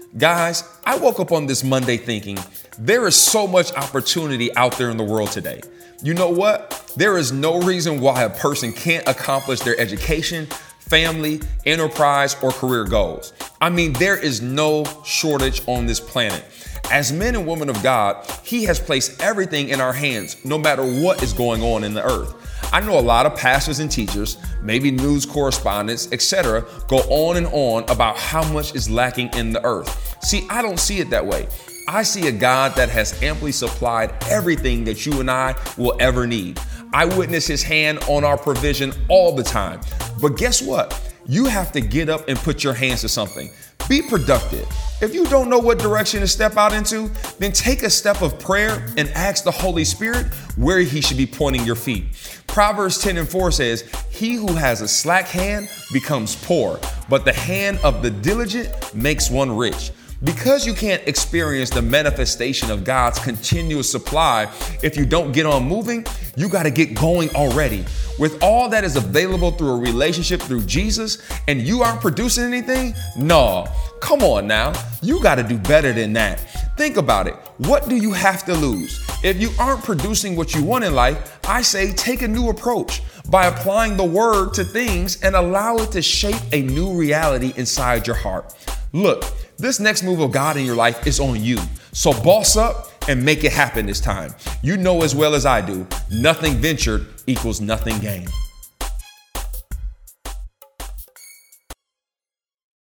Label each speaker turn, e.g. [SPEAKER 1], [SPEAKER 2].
[SPEAKER 1] Guys, I woke up on this Monday thinking there is so much opportunity out there in the world today. You know what? There is no reason why a person can't accomplish their education, family, enterprise, or career goals. I mean, there is no shortage on this planet. As men and women of God, He has placed everything in our hands, no matter what is going on in the earth. I know a lot of pastors and teachers, maybe news correspondents, etc., go on and on about how much is lacking in the earth. See, I don't see it that way. I see a God that has amply supplied everything that you and I will ever need. I witness His hand on our provision all the time. But guess what? You have to get up and put your hands to something. Be productive. If you don't know what direction to step out into, then take a step of prayer and ask the Holy Spirit where He should be pointing your feet. Proverbs 10:4 says, "He who has a slack hand becomes poor, but the hand of the diligent makes one rich." Because you can't experience the manifestation of God's continuous supply if you don't get on moving, you got to get going already. With all that is available through a relationship through Jesus, and you aren't producing anything? No, come on now. You got to do better than that. Think about it. What do you have to lose? If you aren't producing what you want in life, I say take a new approach by applying the word to things and allow it to shape a new reality inside your heart. Look, this next move of God in your life is on you. So boss up and make it happen this time. You know as well as I do, nothing ventured equals nothing gained.